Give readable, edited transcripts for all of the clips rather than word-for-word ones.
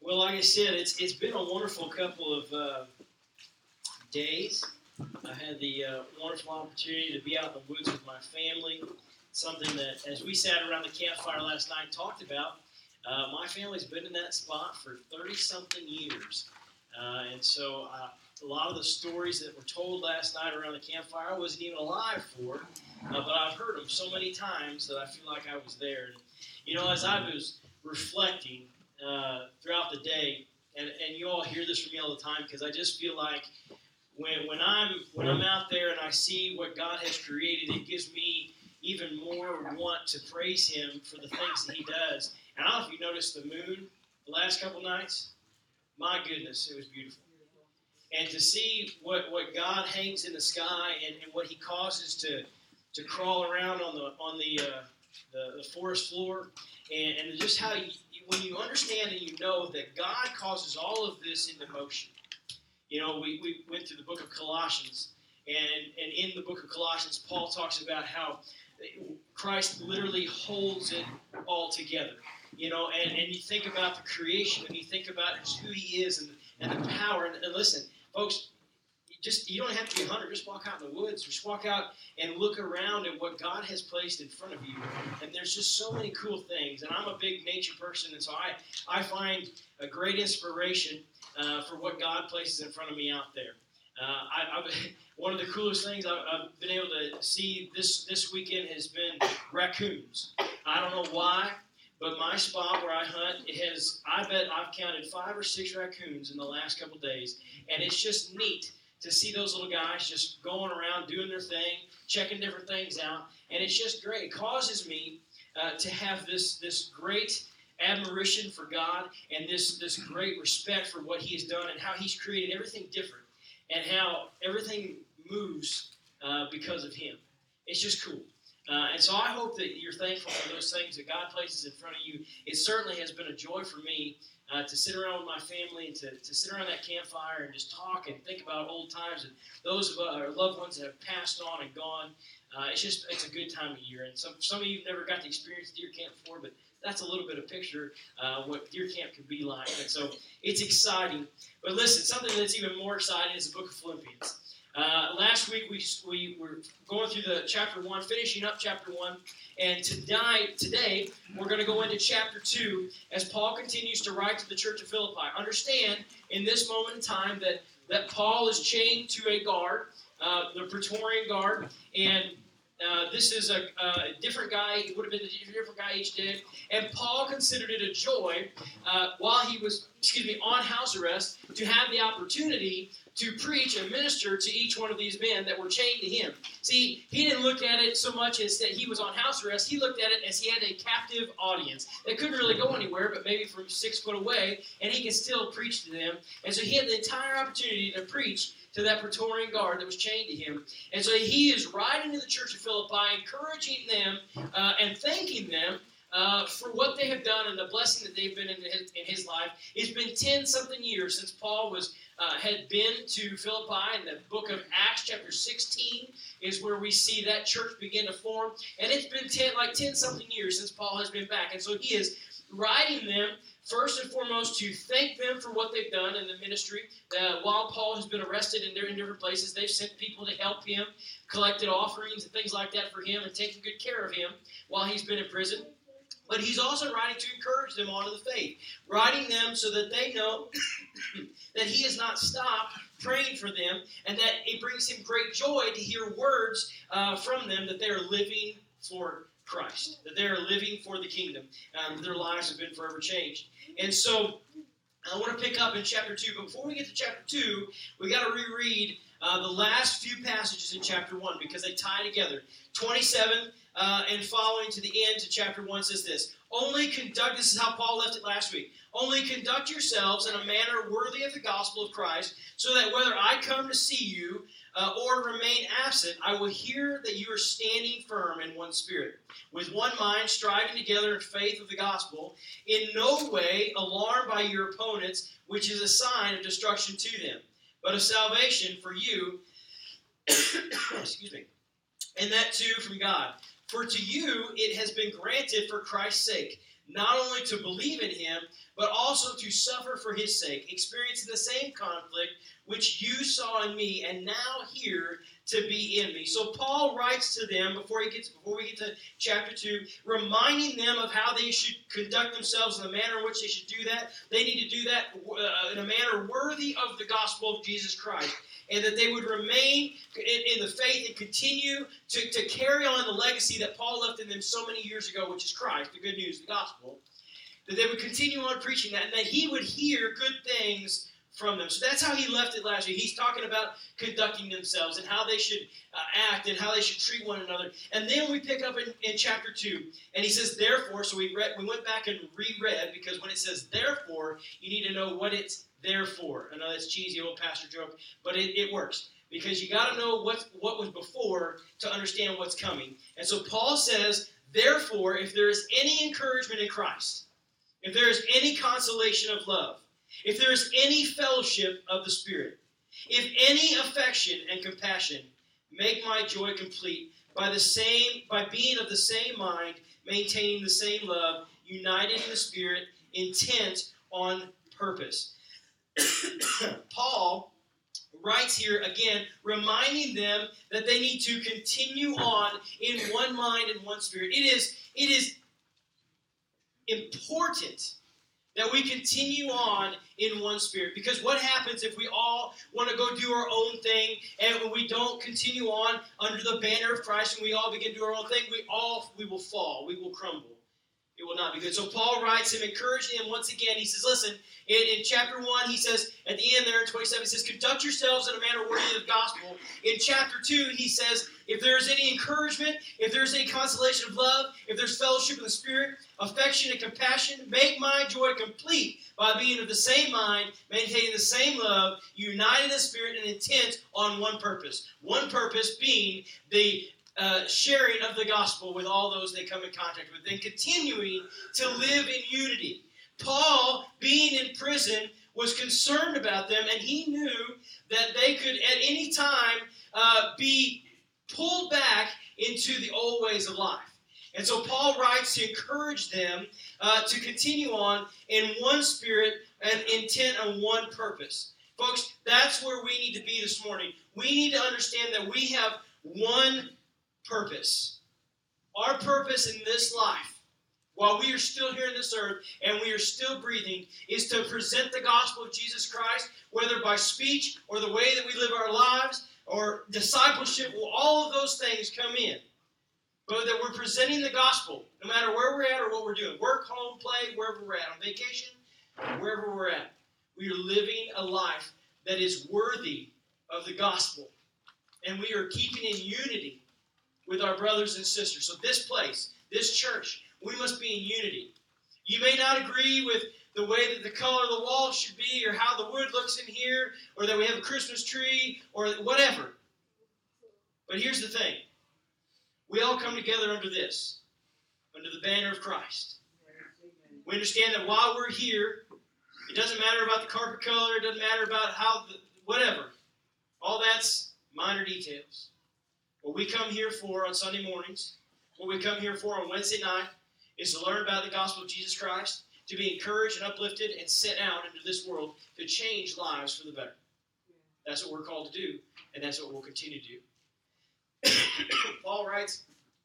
Well, like I said, it's been a wonderful couple of days. I had the wonderful opportunity to be out in the woods with my family. Something that, as we sat around the campfire last night, talked about. My family's been in that spot for 30-something years. And so a lot of the stories that were told last night around the campfire I wasn't even alive for, but I've heard them so many times that I feel like I was there. And, as I was reflecting throughout the day, and you all hear this from me all the time, because I just feel like when I'm out there and I see what God has created, it gives me even more want to praise Him for the things that He does. And I don't know if you noticed the moon the last couple nights. My goodness, it was beautiful. And to see what God hangs in the sky and what He causes to crawl around on the forest floor, and just how when you understand and you know that God causes all of this into motion. We went through the book of Colossians, and in the book of Colossians, Paul talks about how Christ literally holds it all together. And you think about the creation, and you think about just who He is and the power. And listen, folks, you don't have to be a hunter. Just walk out in the woods. Just walk out and look around at what God has placed in front of you. And there's just so many cool things. And I'm a big nature person, and so I find a great inspiration for what God places in front of me out there. One of the coolest things I've been able to see this weekend has been raccoons. I don't know why, but my spot where I hunt, I bet I've counted 5 or 6 raccoons in the last couple days, and it's just neat to see those little guys just going around doing their thing, checking different things out, and it's just great. It causes me to have this great admiration for God and this great respect for what He has done and how He's created everything different and how everything moves because of Him. It's just cool. And so I hope that you're thankful for those things that God places in front of you. It certainly has been a joy for me to sit around with my family and to sit around that campfire and just talk and think about old times and those of our loved ones that have passed on and gone. It's a good time of year. And some of you have never got to experience deer camp before, but that's a little bit of picture what deer camp could be like. And so it's exciting. But listen, something that's even more exciting is the book of Philippians. Last week we were going through the chapter 1, finishing up chapter 1, and today we're going to go into chapter 2 as Paul continues to write to the church of Philippi. Understand in this moment in time that Paul is chained to a guard, the Praetorian Guard, and this is a different guy. It would have been a different guy each day. And Paul considered it a joy while he was, on house arrest to have the opportunity to preach and minister to each one of these men that were chained to him. See, he didn't look at it so much as that he was on house arrest. He looked at it as he had a captive audience that couldn't really go anywhere, but maybe from 6 foot away, and he could still preach to them. And so he had the entire opportunity to preach to that Praetorian Guard that was chained to him. And so he is writing to the church of Philippi, encouraging them and thanking them for what they have done and the blessing that they've been in his life. It's been 10-something years since Paul had been to Philippi. In the book of Acts, chapter 16, is where we see that church begin to form. And it's been 10-something years since Paul has been back. And so he is writing them first and foremost to thank them for what they've done in the ministry. While Paul has been arrested in different places, they've sent people to help him, collected offerings and things like that for him, and taken good care of him while he's been in prison. But he's also writing to encourage them onto the faith, writing them so that they know that he has not stopped praying for them, and that it brings him great joy to hear words from them that they are living for Christ, that they are living for the kingdom. Their lives have been forever changed. And so I want to pick up in chapter 2. But before we get to chapter 2, we got to reread the last few passages in chapter 1 because they tie together. 27 and following to the end to chapter 1 says this. This is how Paul left it last week. Only conduct yourselves in a manner worthy of the gospel of Christ, so that whether I come to see you or remain absent, I will hear that you are standing firm in one spirit, with one mind, striving together in faith of the gospel, in no way alarmed by your opponents, which is a sign of destruction to them, but of salvation for you, excuse me, and that too from God. For to you it has been granted for Christ's sake, not only to believe in him, but also to suffer for his sake, experiencing the same conflict which you saw in me and now hear to be in me. So Paul writes to them before we get to chapter 2, reminding them of how they should conduct themselves in the manner in which they should do that. They need to do that in a manner worthy of the gospel of Jesus Christ. And that they would remain in the faith and continue to carry on the legacy that Paul left in them so many years ago, which is Christ, the good news, the gospel. That they would continue on preaching that, and that he would hear good things from them. So that's how he left it last year. He's talking about conducting themselves and how they should act and how they should treat one another. And then we pick up in chapter 2, and he says, therefore, so we went back and reread, because when it says therefore, you need to know what it's there for. I know that's cheesy old pastor joke, but it works. Because you got to know what was before to understand what's coming. And so Paul says, therefore, if there is any encouragement in Christ, if there is any consolation of love, if there is any fellowship of the Spirit, if any affection and compassion, make my joy complete by being of the same mind, maintaining the same love, united in the Spirit, intent on purpose. Paul writes here again, reminding them that they need to continue on in one mind and one spirit. It is important that we continue on in one spirit. Because what happens if we all want to go do our own thing and we don't continue on under the banner of Christ and we all begin to do our own thing, we will fall. We will crumble. It will not be good. So Paul writes him, encouraging him once again. He says, listen, in chapter 1, he says, at the end there in 27, he says, conduct yourselves in a manner worthy of the gospel. In chapter 2, he says, if there is any encouragement, if there is any consolation of love, if there's fellowship in the Spirit, affection and compassion, make my joy complete by being of the same mind, maintaining the same love, united in the Spirit and intent on one purpose. One purpose being the sharing of the gospel with all those they come in contact with, and continuing to live in unity. Paul, being in prison, was concerned about them, and he knew that they could at any time be pulled back into the old ways of life. And so Paul writes to encourage them to continue on in one spirit and intent on one purpose. Folks, that's where we need to be this morning. We need to understand that we have one purpose. Our purpose in this life, while we are still here on this earth and we are still breathing, is to present the gospel of Jesus Christ, whether by speech or the way that we live our lives or discipleship. Well, all of those things come in. But that we're presenting the gospel, no matter where we're at or what we're doing. Work, home, play, wherever we're at. On vacation, wherever we're at. We are living a life that is worthy of the gospel. And we are keeping in unity with our brothers and sisters. So this place, this church, we must be in unity. You may not agree with the way that the color of the wall should be, or how the wood looks in here, or that we have a Christmas tree, or whatever. But here's the thing. We all come together under this, under the banner of Christ. We understand that while we're here, it doesn't matter about the carpet color, it doesn't matter about whatever. All that's minor details. What we come here for on Sunday mornings, what we come here for on Wednesday night, is to learn about the gospel of Jesus Christ, to be encouraged and uplifted and sent out into this world to change lives for the better. That's what we're called to do, and that's what we'll continue to do. Paul writes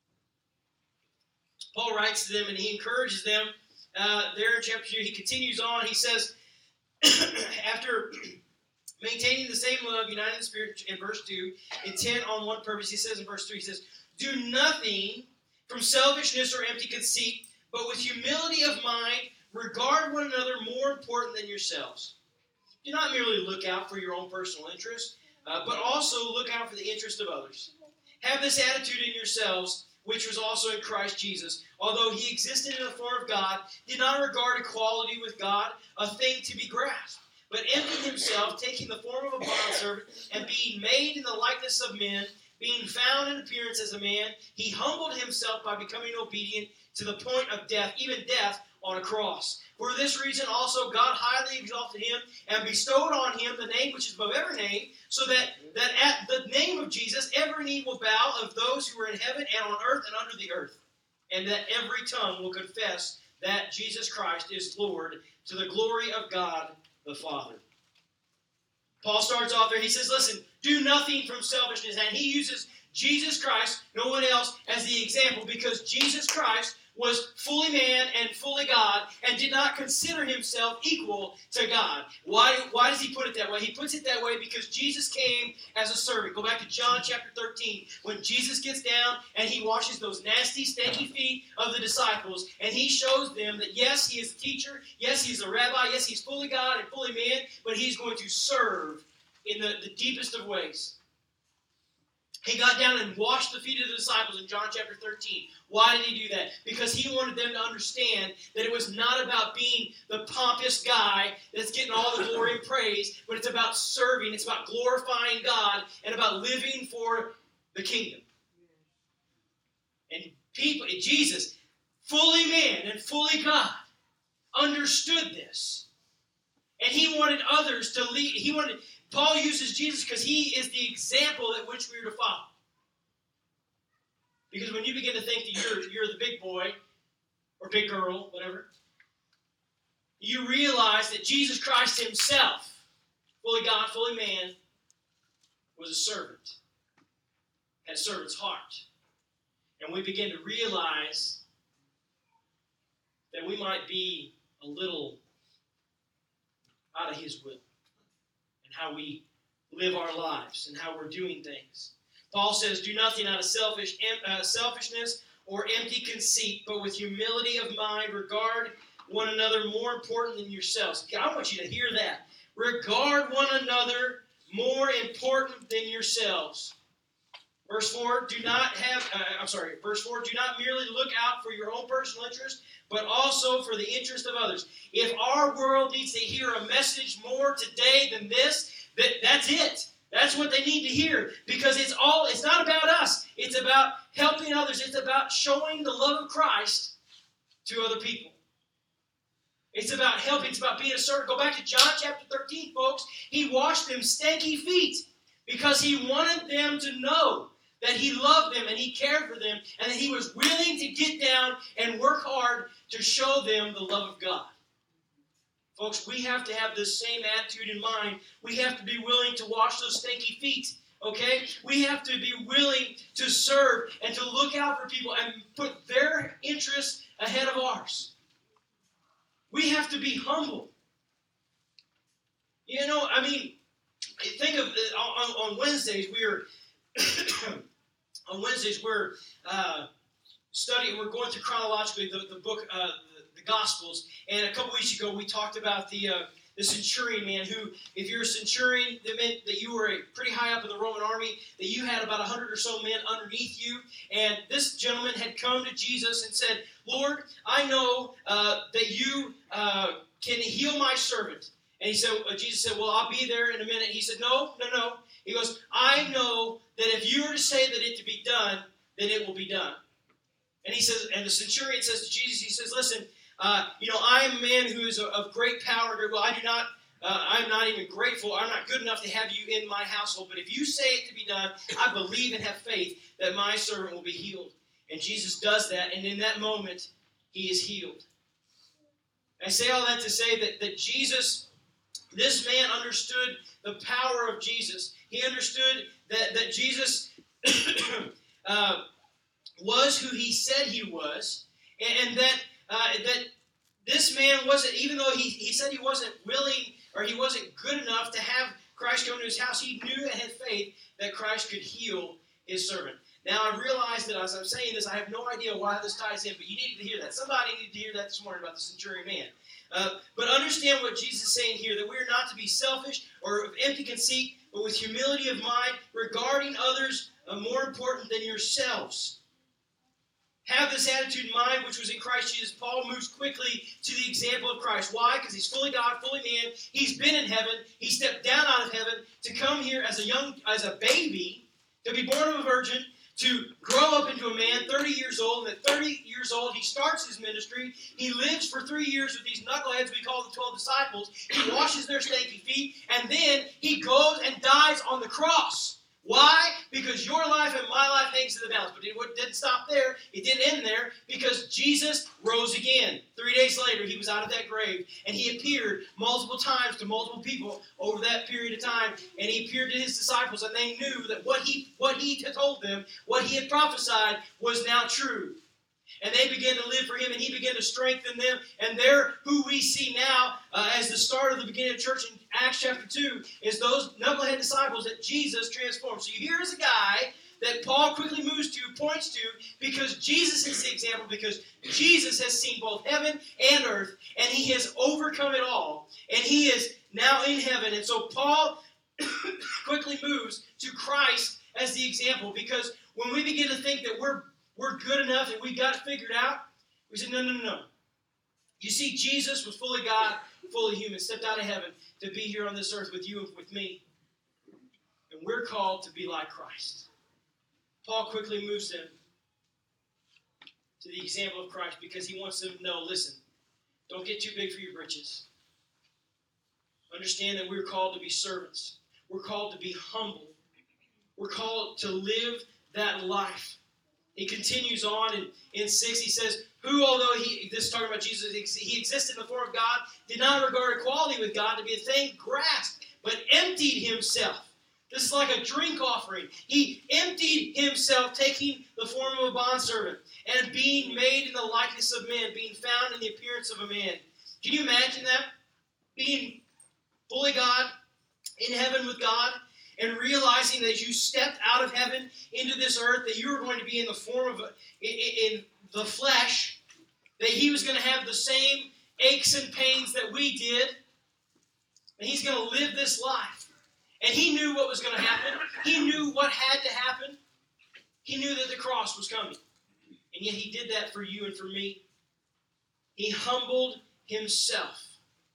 to them, and he encourages them there in chapter 2. He continues on. He says, after maintaining the same love, united in the Spirit, in verse 2, intent on one purpose, he says in verse 3, he says, do nothing from selfishness or empty conceit, but with humility of mind, regard one another more important than yourselves. Do not merely look out for your own personal interest, but also look out for the interest of others. Have this attitude in yourselves, which was also in Christ Jesus, although he existed in the form of God, did not regard equality with God a thing to be grasped, but emptied himself, taking the form of a bondservant, and being made in the likeness of men, being found in appearance as a man, he humbled himself by becoming obedient to the point of death, even death on a cross. For this reason also God highly exalted him and bestowed on him the name which is above every name, so that at the name of Jesus every knee will bow, of those who are in heaven and on earth and under the earth, and that every tongue will confess that Jesus Christ is Lord to the glory of God the Father. Paul starts off there. He says, listen, do nothing from selfishness. And he uses Jesus Christ, no one else, as the example because Jesus Christ was fully man and fully God and did not consider himself equal to God. Why does he put it that way? He puts it that way because Jesus came as a servant. Go back to John chapter 13 when Jesus gets down and he washes those nasty, stanky feet of the disciples and he shows them that yes, he is a teacher, yes, he's a rabbi, yes, he's fully God and fully man, but he's going to serve in the deepest of ways. He got down and washed the feet of the disciples in John chapter 13. Why did he do that? Because he wanted them to understand that it was not about being the pompous guy that's getting all the glory and praise, but it's about serving, it's about glorifying God, and about living for the kingdom. And Jesus, fully man and fully God, understood this. And he wanted others to lead. Paul uses Jesus because he is the example at which we are to follow. Because when you begin to think that you're the big boy or big girl, whatever, you realize that Jesus Christ himself, fully God, fully man, was a servant, had a servant's heart. And we begin to realize that we might be a little out of his will. How we live our lives and how we're doing things. Paul says, do nothing out of selfishness or empty conceit, but with humility of mind, regard one another more important than yourselves. I want you to hear that. Regard one another more important than yourselves. Verse 4, do not merely look out for your own personal interest, but also for the interest of others. If our world needs to hear a message more today than this, that's it. That's what they need to hear. Because it's not about us. It's about helping others. It's about showing the love of Christ to other people. It's about helping. It's about being a servant. Go back to John chapter 13, folks. He washed them stanky feet because he wanted them to know that he loved them and he cared for them and that he was willing to get down and work hard to show them the love of God. Folks, we have to have this same attitude in mind. We have to be willing to wash those stinky feet, okay? We have to be willing to serve and to look out for people and put their interests ahead of ours. We have to be humble. You know, I mean, think of on Wednesdays, we're studying, we're going through chronologically the book, the Gospels, and a couple weeks ago we talked about the centurion man who, if you're a centurion, that meant that you were pretty high up in the Roman army, that you had about 100 or so men underneath you, and this gentleman had come to Jesus and said, Lord, I know that you can heal my servant. And he said, Jesus said, well, I'll be there in a minute. He said, no. He goes, I know that if you were to say that it to be done, then it will be done. And he says, and the centurion says to Jesus, he says, listen, I am a man who is of great power. Well, I'm not even grateful. I'm not good enough to have you in my household. But if you say it to be done, I believe and have faith that my servant will be healed. And Jesus does that, and in that moment, he is healed. I say all that to say that Jesus, this man understood the power of Jesus. He understood that Jesus was who he said he was, and that this man wasn't, even though he said he wasn't willing or he wasn't good enough to have Christ come to his house, he knew and had faith that Christ could heal his servant. Now, I realize that as I'm saying this, I have no idea why this ties in, but you needed to hear that. Somebody needed to hear that this morning about the centurion man. But understand what Jesus is saying here, that we are not to be selfish or of empty conceit, but with humility of mind, regarding others more important than yourselves. Have this attitude in mind, which was in Christ Jesus. Paul moves quickly to the example of Christ. Why? Because he's fully God, fully man. He's been in heaven. He stepped down out of heaven to come here as a baby, to be born of a virgin, to grow up into a man, 30 years old. And at 30 years old, he starts his ministry. He lives for 3 years with these knuckleheads we call the 12 disciples. He washes their stinky feet. And then he goes and dies on the cross. Why? Because your life and my life hangs in the balance. But it didn't stop there. It didn't end there, because Jesus rose again. 3 days later, he was out of that grave, and he appeared multiple times to multiple people over that period of time, and he appeared to his disciples, and they knew that what he had told them, what he had prophesied, was now true. And they began to live for him, and he began to strengthen them. And they're who we see now as the start of the beginning of church in Acts chapter 2, is those knucklehead disciples that Jesus transformed. So here is a guy that Paul quickly points to, because Jesus is the example, because Jesus has seen both heaven and earth, and he has overcome it all. And he is now in heaven. And so Paul quickly moves to Christ as the example, because when we begin to think that we're good enough and we got it figured out, we say, no. You see, Jesus was fully God, fully human, stepped out of heaven to be here on this earth with you and with me. And we're called to be like Christ. Paul quickly moves them to the example of Christ, because he wants them to know, listen, don't get too big for your britches. Understand that we're called to be servants. We're called to be humble. We're called to live that life. He continues on in 6, he says, who, although this is talking about Jesus, he existed in the form of God, did not regard equality with God to be a thing grasped, but emptied himself. This is like a drink offering. He emptied himself, taking the form of a bondservant, and being made in the likeness of men, being found in the appearance of a man. Can you imagine that? Being fully God, in heaven with God, and realizing that as you stepped out of heaven into this earth, that you were going to be in the form of, in the flesh, that he was going to have the same aches and pains that we did, and he's going to live this life. And he knew what was going to happen. He knew what had to happen. He knew that the cross was coming. And yet he did that for you and for me. He humbled himself.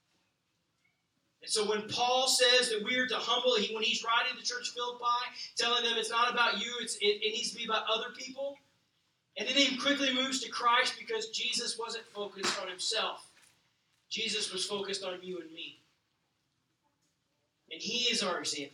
And so when Paul says that we are to humble, when he's writing to the church of Philippi, telling them it's not about you, it needs to be about other people. And then he quickly moves to Christ, because Jesus wasn't focused on himself. Jesus was focused on you and me. And he is our example.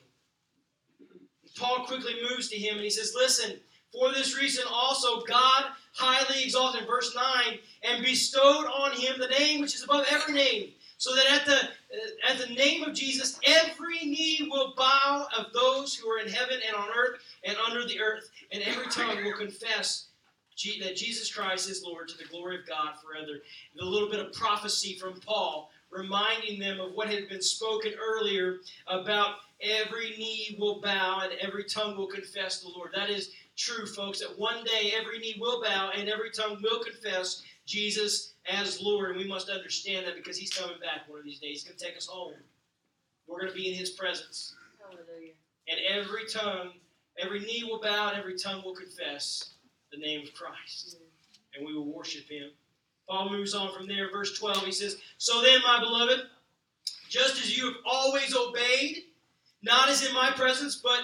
Paul quickly moves to him and he says, listen, for this reason also God highly exalted, in verse 9, and bestowed on him the name which is above every name, so that at the name of Jesus every knee will bow, of those who are in heaven and on earth and under the earth, and every tongue will confess that Jesus Christ is Lord, to the glory of God forever. And a little bit of prophecy from Paul, reminding them of what had been spoken earlier about every knee will bow and every tongue will confess the Lord. That is true, folks, that one day every knee will bow and every tongue will confess Jesus as Lord. And we must understand that, because he's coming back one of these days. He's going to take us home. We're going to be in his presence. Hallelujah. And every knee will bow and every tongue will confess the name of Christ. And we will worship him. Paul moves on from there, verse 12. He says, so then, my beloved, just as you have always obeyed, not as in my presence, but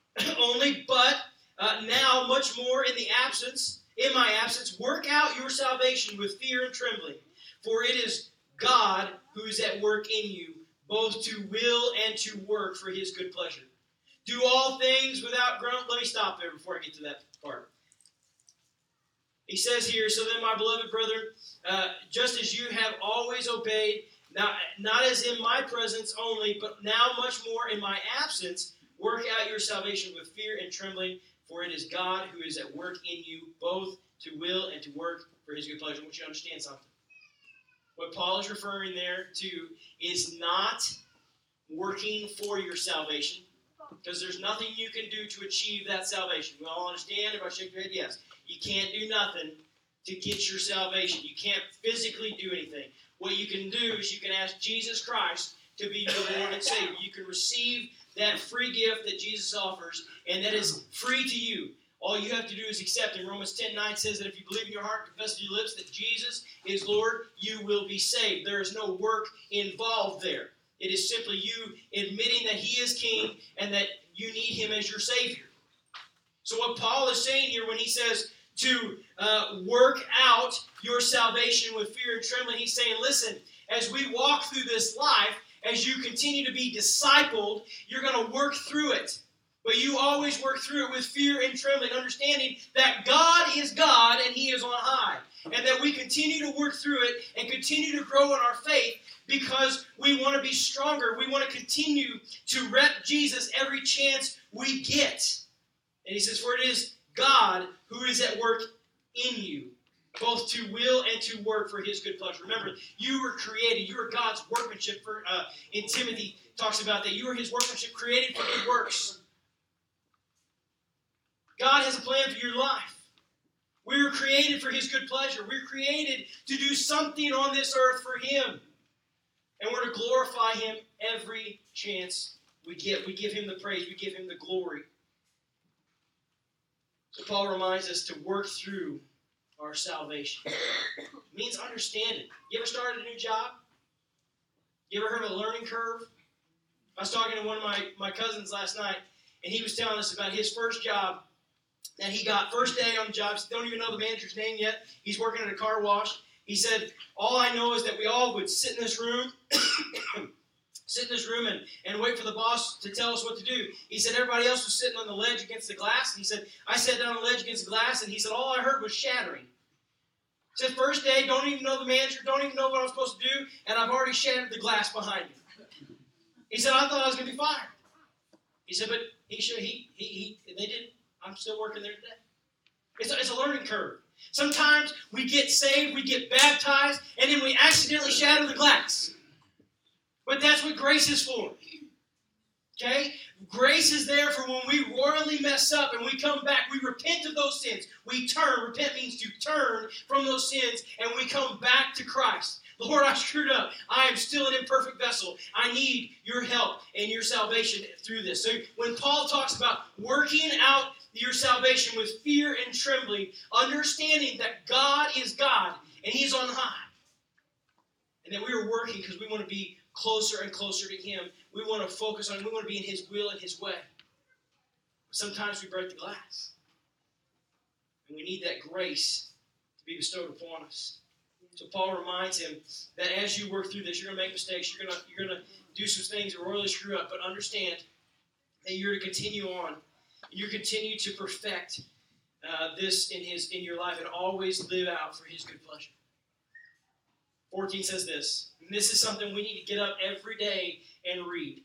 now much more in my absence, work out your salvation with fear and trembling. For it is God who is at work in you, both to will and to work for his good pleasure. Do all things without grumbling. Let me stop there before I get to that part. He says here, so then, my beloved brother, just as you have always obeyed, not as in my presence only, but now much more in my absence, work out your salvation with fear and trembling, for it is God who is at work in you, both to will and to work for his good pleasure. I want you to understand something. What Paul is referring there to is not working for your salvation, because there's nothing you can do to achieve that salvation. We all understand? Everybody shake your head? Yes. You can't do nothing to get your salvation. You can't physically do anything. What you can do is you can ask Jesus Christ to be your Lord and Savior. You can receive that free gift that Jesus offers, and that is free to you. All you have to do is accept it. Romans 10:9 says that if you believe in your heart and confess with your lips that Jesus is Lord, you will be saved. There is no work involved there. It is simply you admitting that he is King and that you need him as your Savior. So what Paul is saying here when he says to work out your salvation with fear and trembling, he's saying, listen, as we walk through this life, as you continue to be discipled, you're going to work through it. But you always work through it with fear and trembling, understanding that God is God and He is on high. And that we continue to work through it and continue to grow in our faith because we want to be stronger. We want to continue to rep Jesus every chance we get. And he says, for it is God who is at work in you, both to will and to work for His good pleasure. Remember, you were created. You are God's workmanship. In Timothy talks about that. You are His workmanship created for good works. God has a plan for your life. We were created for His good pleasure. We're created to do something on this earth for Him. And we're to glorify Him every chance we get. We give Him the praise. We give Him the glory. So Paul reminds us to work through our salvation. It means understand it. You ever started a new job? You ever heard of a learning curve? I was talking to one of my cousins last night, and he was telling us about his first job that he got. First day on the job, don't even know the manager's name yet. He's working at a car wash. He said, all I know is that we all would sit in this room and wait for the boss to tell us what to do. He said everybody else was sitting on the ledge against the glass. And he said, I sat down on the ledge against the glass, and he said, all I heard was shattering. He said, first day, don't even know the manager, don't even know what I'm supposed to do, and I've already shattered the glass behind me. He said, I thought I was going to be fired. He said, but they did. I'm still working there today. It's a learning curve. Sometimes we get saved, we get baptized, and then we accidentally shatter the glass. But that's what grace is for. Okay? Grace is there for when we royally mess up and we come back. We repent of those sins. We turn. Repent means to turn from those sins, and we come back to Christ. Lord, I screwed up. I am still an imperfect vessel. I need your help and your salvation through this. So when Paul talks about working out your salvation with fear and trembling, understanding that God is God and He's on high, and that we are working because we want to be closer and closer to Him. We want to focus on, we want to be in His will and His way. Sometimes we break the glass. And we need that grace to be bestowed upon us. So Paul reminds him that as you work through this, you're going to make mistakes. You're going to do some things that royally screw up. But understand that you're to continue on. You continue to perfect this in your life and always live out for His good pleasure. 14 says this. And this is something we need to get up every day and read.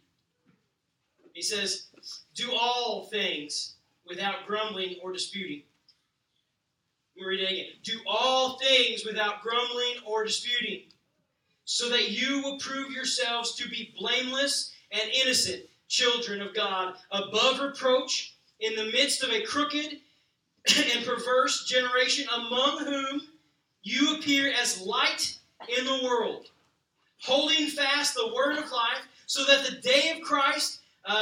He says, do all things without grumbling or disputing. Let me read it again. Do all things without grumbling or disputing, so that you will prove yourselves to be blameless and innocent children of God, above reproach, in the midst of a crooked and perverse generation, among whom you appear as light in the world, holding fast the word of life, so that the day of Christ,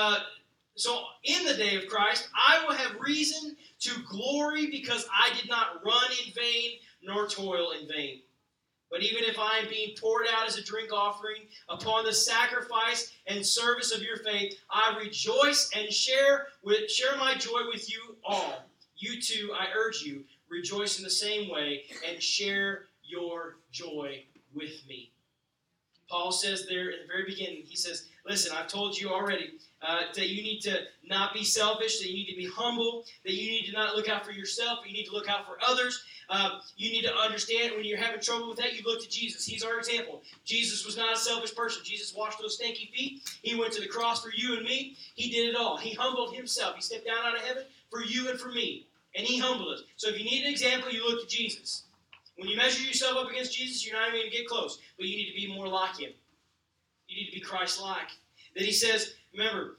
in the day of Christ, I will have reason to glory, because I did not run in vain nor toil in vain. But even if I am being poured out as a drink offering upon the sacrifice and service of your faith, I rejoice and share my joy with you all. You too, I urge you, rejoice in the same way and share your joy with me. Paul says there at the very beginning, he says, listen, I've told you already that you need to not be selfish, that you need to be humble, that you need to not look out for yourself, but you need to look out for others. You need to understand when you're having trouble with that, you look to Jesus. He's our example. Jesus was not a selfish person. Jesus washed those stinky feet. He went to the cross for you and me. He did it all. He humbled Himself. He stepped down out of heaven for you and for me. And He humbled us. So if you need an example, you look to Jesus. When you measure yourself up against Jesus, you're not even going to get close. But you need to be more like Him. You need to be Christ-like. That He says, remember,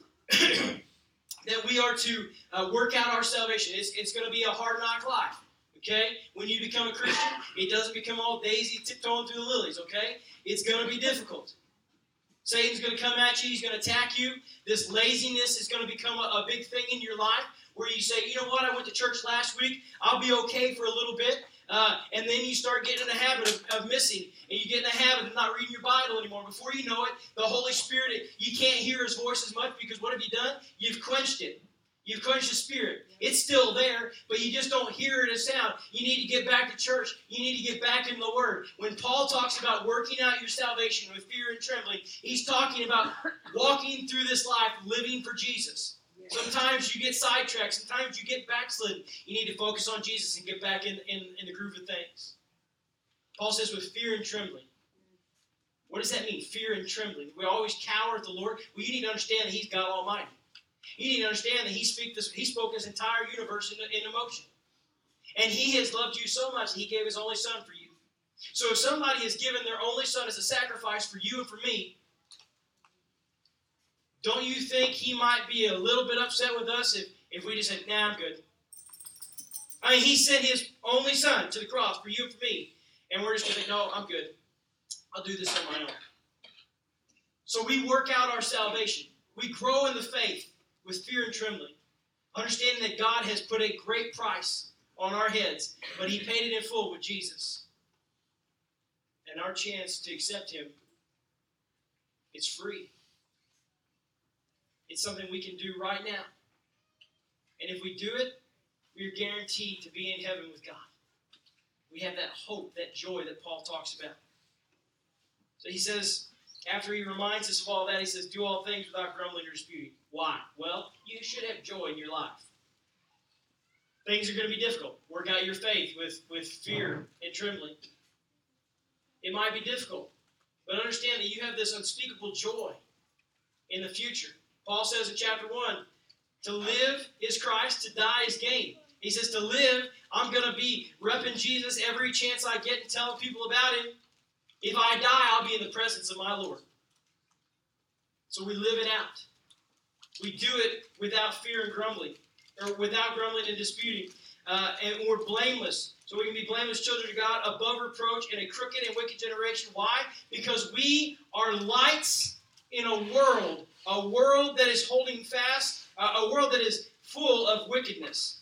that we are to work out our salvation. It's going to be a hard-knock life. Okay? When you become a Christian, it doesn't become all daisy tiptoeing through the lilies, okay? It's going to be difficult. Satan's going to come at you. He's going to attack you. This laziness is going to become a big thing in your life where you say, you know what, I went to church last week. I'll be okay for a little bit. And then you start getting in the habit of missing, and you get in the habit of not reading your Bible anymore. Before you know it, the Holy Spirit, you can't hear His voice as much because what have you done? You've quenched it. You've quenched the Spirit. It's still there, but you just don't hear it as sound. You need to get back to church. You need to get back in the Word. When Paul talks about working out your salvation with fear and trembling, he's talking about walking through this life living for Jesus. Sometimes you get sidetracked. Sometimes you get backslidden. You need to focus on Jesus and get back in the groove of things. Paul says with fear and trembling. What does that mean, fear and trembling? We always cower at the Lord. Well, you need to understand that He's God Almighty. You need to understand that He spoke this entire universe into motion. And He has loved you so much that He gave His only Son for you. So if somebody has given their only Son as a sacrifice for you and for me, don't you think He might be a little bit upset with us if we just said, nah, I'm good? I mean, He sent His only Son to the cross for you and for me. And we're just going to think, no, I'm good. I'll do this on my own. So we work out our salvation. We grow in the faith with fear and trembling, understanding that God has put a great price on our heads, but He paid it in full with Jesus. And our chance to accept Him, it's free. It's something we can do right now. And if we do it, we are guaranteed to be in heaven with God. We have that hope, that joy that Paul talks about. So he says, after he reminds us of all that, he says, do all things without grumbling or disputing. Why? Well, you should have joy in your life. Things are going to be difficult. Work out your faith with fear and trembling. It might be difficult, but understand that you have this unspeakable joy in the future. Paul says in chapter 1, to live is Christ, to die is gain. He says to live, I'm going to be repping Jesus every chance I get and telling people about Him. If I die, I'll be in the presence of my Lord. So we live it out. We do it without fear and grumbling, or without grumbling and disputing. And we're blameless. So we can be blameless children of God, above reproach in a crooked and wicked generation. Why? Because we are lights in a world that is holding fast, a world that is full of wickedness.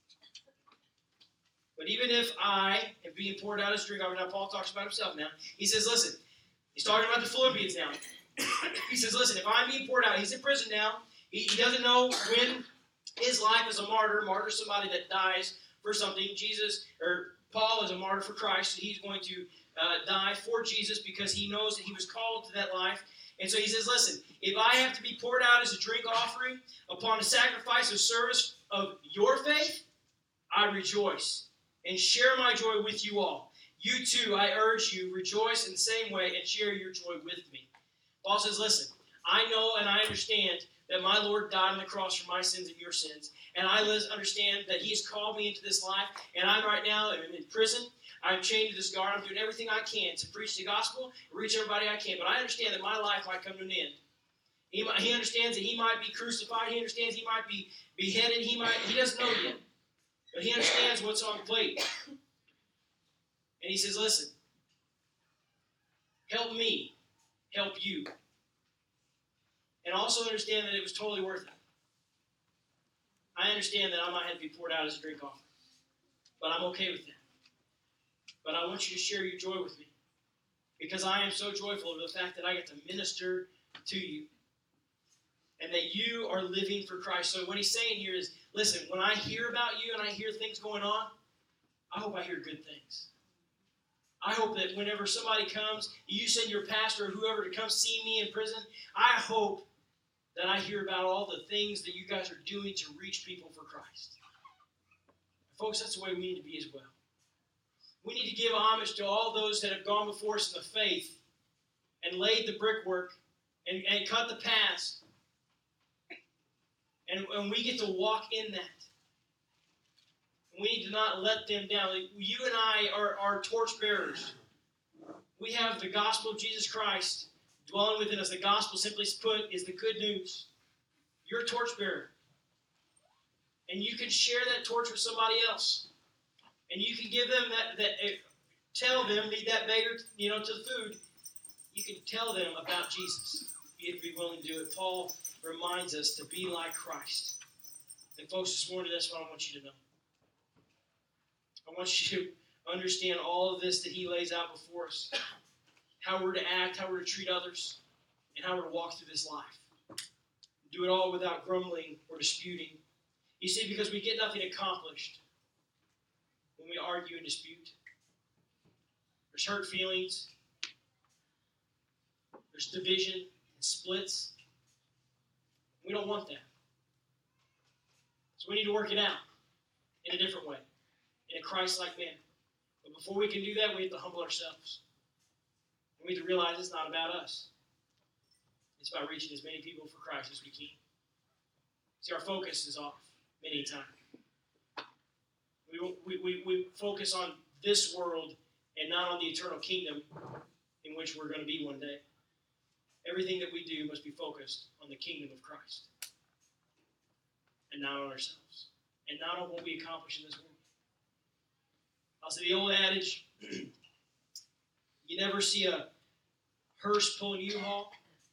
But even if I am being poured out as drink offering, now Paul talks about himself now. He says, listen, he's talking about the Philippians now. He says, listen, if I'm being poured out, he's in prison now. He doesn't know when his life as a martyr is somebody that dies for something. Paul is a martyr for Christ, so he's going to die for Jesus because he knows that he was called to that life. And so he says, listen, if I have to be poured out as a drink offering upon a sacrifice of service of your faith, I rejoice and share my joy with you all. You too, I urge you, rejoice in the same way and share your joy with me. Paul says, listen, I know and I understand that my Lord died on the cross for my sins and your sins. And I understand that He has called me into this life. And I'm right now in prison. I'm chained to this guard. I'm doing everything I can to preach the gospel, reach everybody I can. But I understand that my life might come to an end. He understands that he might be crucified. He understands he might be beheaded. He doesn't know yet. But he understands what's on the plate. And he says, listen, help me help you. And also understand that it was totally worth it. I understand that I might have to be poured out as a drink offering. But I'm okay with that. But I want you to share your joy with me. Because I am so joyful over the fact that I get to minister to you. And that you are living for Christ. So what he's saying here is, listen, when I hear about you and I hear things going on, I hope I hear good things. I hope that whenever somebody comes, you send your pastor or whoever to come see me in prison, I hope that I hear about all the things that you guys are doing to reach people for Christ. Folks, that's the way we need to be as well. We need to give homage to all those that have gone before us in the faith and laid the brickwork and cut the paths. And we get to walk in that. We need to not let them down. You and I are torchbearers. We have the gospel of Jesus Christ dwelling within us. The gospel, simply put, is the good news. You're a torchbearer. And you can share that torch with somebody else. And you can give them tell them, lead that beggar, to the food. You can tell them about Jesus. You have to be willing to do it. Paul reminds us to be like Christ. And folks, this morning, that's what I want you to know. I want you to understand all of this that he lays out before us. How we're to act, how we're to treat others, and how we're to walk through this life. Do it all without grumbling or disputing. You see, because we get nothing accomplished when we argue and dispute. There's hurt feelings. There's division and splits. We don't want that. So we need to work it out in a different way, in a Christ-like manner. But before we can do that, we have to humble ourselves. We need to realize it's not about us. It's about reaching as many people for Christ as we can. See, our focus is off many times. We focus on this world and not on the eternal kingdom in which we're going to be one day. Everything that we do must be focused on the kingdom of Christ and not on ourselves and not on what we accomplish in this world. I'll say the old adage, you never see a hearse pulling U-Haul.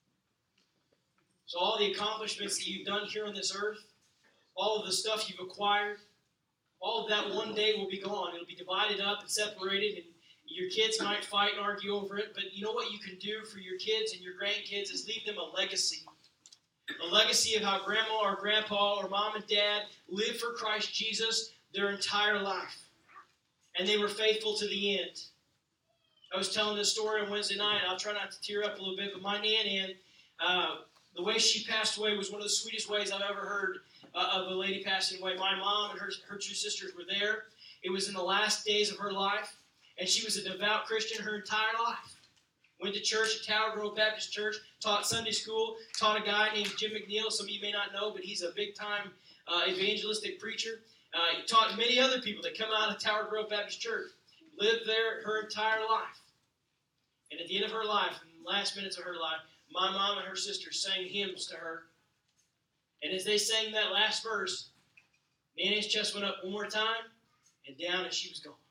So all the accomplishments that you've done here on this earth, all of the stuff you've acquired, all of that one day will be gone. It'll be divided up and separated, and your kids might fight and argue over it, but you know what you can do for your kids and your grandkids is leave them a legacy. A legacy of how grandma or grandpa or mom and dad lived for Christ Jesus their entire life. And they were faithful to the end. I was telling this story on Wednesday night. I'll try not to tear up a little bit, but my Nan Ann, the way she passed away was one of the sweetest ways I've ever heard of a lady passing away. My mom and her two sisters were there. It was in the last days of her life, and she was a devout Christian her entire life. Went to church at Tower Grove Baptist Church, taught Sunday school, taught a guy named Jim McNeil. Some of you may not know, but he's a big-time evangelistic preacher. He taught many other people that come out of Tower Grove Baptist Church. Lived there her entire life. And at the end of her life, in the last minutes of her life, my mom and her sister sang hymns to her. And as they sang that last verse, Nanny's chest went up one more time and down, and she was gone.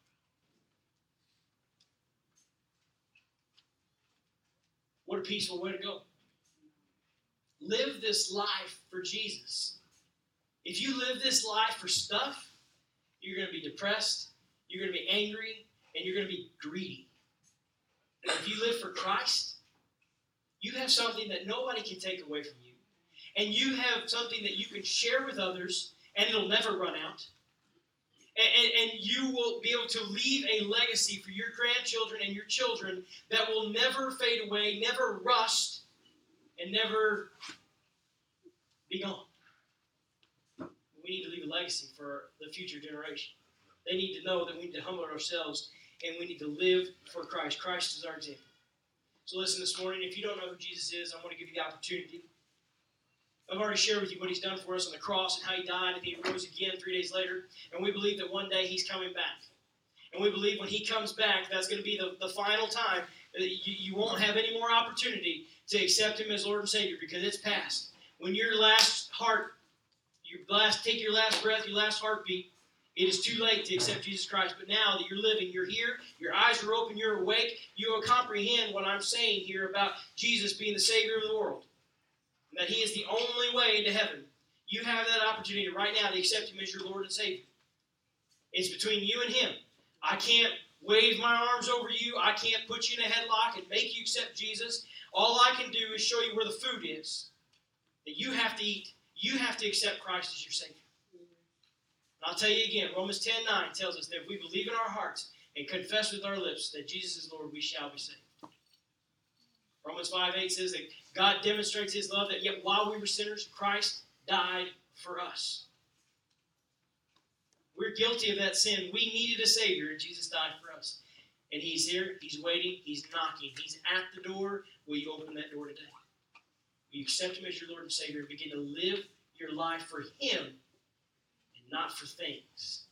What a peaceful way to go. Live this life for Jesus. If you live this life for stuff, you're going to be depressed, you're going to be angry, and you're going to be greedy. If you live for Christ, you have something that nobody can take away from you. And you have something that you can share with others, and it'll never run out. And you will be able to leave a legacy for your grandchildren and your children that will never fade away, never rust, and never be gone. We need to leave a legacy for the future generation. They need to know that we need to humble ourselves and we need to live for Christ. Christ is our example. So listen this morning, if you don't know who Jesus is, I want to give you the opportunity. I've already shared with you what he's done for us on the cross and how he died and he rose again 3 days later. And we believe that one day he's coming back. And we believe when he comes back, that's going to be the final time. You won't have any more opportunity to accept him as Lord and Savior because it's past. When your last heart, take your last breath, your last heartbeat, it is too late to accept Jesus Christ. But now that you're living, you're here, your eyes are open, you're awake, you will comprehend what I'm saying here about Jesus being the Savior of the world. And that he is the only way into heaven. You have that opportunity right now to accept him as your Lord and Savior. It's between you and him. I can't wave my arms over you. I can't put you in a headlock and make you accept Jesus. All I can do is show you where the food is that you have to eat. You have to accept Christ as your Savior. And I'll tell you again, Romans 10:9 tells us that if we believe in our hearts and confess with our lips that Jesus is Lord, we shall be saved. Romans 5:8 says that God demonstrates his love, that yet while we were sinners, Christ died for us. We're guilty of that sin. We needed a Savior, and Jesus died for us. And he's here, he's waiting, he's knocking, he's at the door. Will you open that door today? Will you accept him as your Lord and Savior and begin to live your life for him and not for things?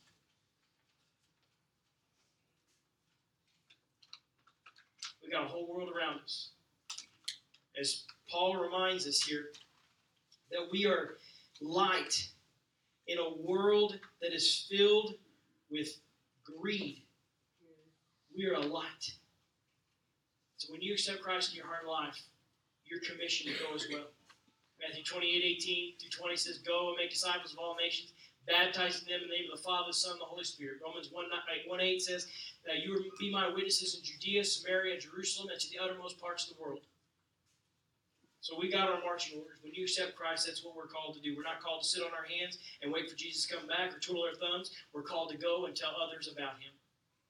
We've got a whole world around us. As Paul reminds us here, that we are light in a world that is filled with greed. We are a light. So when you accept Christ in your heart and life, you're commissioned to go as well. Matthew 28:18-20 says, "Go and make disciples of all nations, baptizing them in the name of the Father, the Son, and the Holy Spirit." Romans 1:8 says that you will be my witnesses in Judea, Samaria, Jerusalem, and to the uttermost parts of the world. So we got our marching orders. When you accept Christ, that's what we're called to do. We're not called to sit on our hands and wait for Jesus to come back or twiddle our thumbs. We're called to go and tell others about him.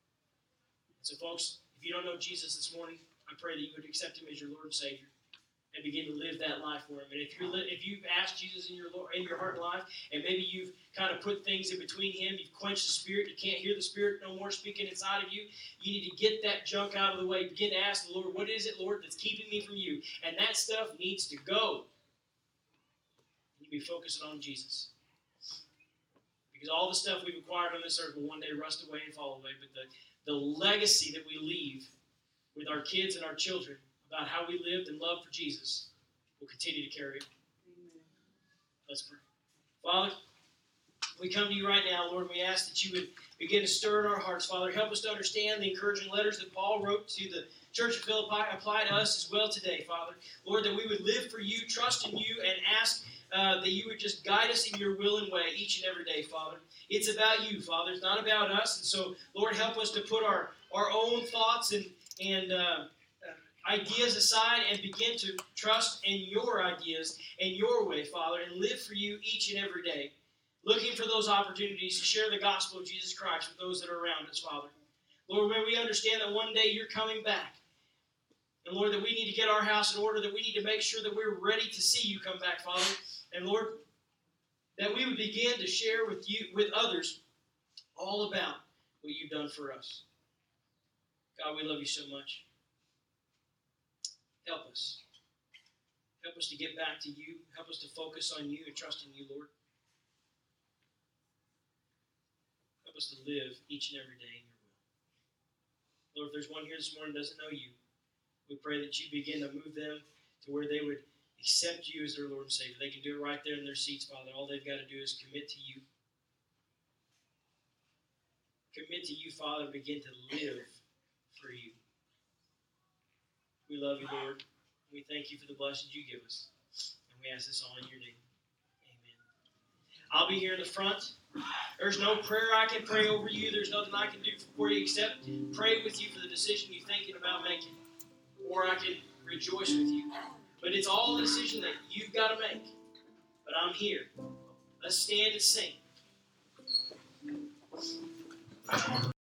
So folks, if you don't know Jesus this morning, I pray that you would accept him as your Lord and Savior. and begin to live that life for Him. And if you've asked Jesus in your heart and life, and maybe you've kind of put things in between Him, you've quenched the Spirit, you can't hear the Spirit no more speaking inside of you, you need to get that junk out of the way. Begin to ask the Lord, what is it, Lord, that's keeping me from you? And that stuff needs to go. You be focusing on Jesus. Because all the stuff we've acquired on this earth will one day rust away and fall away. But the legacy that we leave with our kids and our children about how we lived and loved for Jesus will continue to carry it. Amen. Let's pray. Father, we come to you right now, Lord, and we ask that you would begin to stir in our hearts. Father, help us to understand the encouraging letters that Paul wrote to the Church of Philippi. Apply to us as well today, Father. Lord, that we would live for you, trust in you, and ask that you would just guide us in your will and way each and every day, Father. It's about you, Father. It's not about us. And so, Lord, help us to put our own thoughts and ideas aside and begin to trust in your ideas and your way, Father, and live for you each and every day, looking for those opportunities to share the gospel of Jesus Christ with those that are around us, Father. Lord, may we understand that one day you're coming back. And Lord, that we need to get our house in order, that we need to make sure that we're ready to see you come back, Father. And Lord, that we would begin to share with you, with others, all about what you've done for us. God, we love you so much. Help us. Help us to get back to you. Help us to focus on you and trust in you, Lord. Help us to live each and every day in your will. Lord, if there's one here this morning who doesn't know you, we pray that you begin to move them to where they would accept you as their Lord and Savior. They can do it right there in their seats, Father. All they've got to do is commit to you. Commit to you, Father, and begin to live for you. We love you, Lord. We thank you for the blessings you give us. And we ask this all in your name. Amen. I'll be here in the front. There's no prayer I can pray over you. There's nothing I can do for you except pray with you for the decision you're thinking about making. Or I can rejoice with you. But it's all a decision that you've got to make. But I'm here. Let's stand and sing.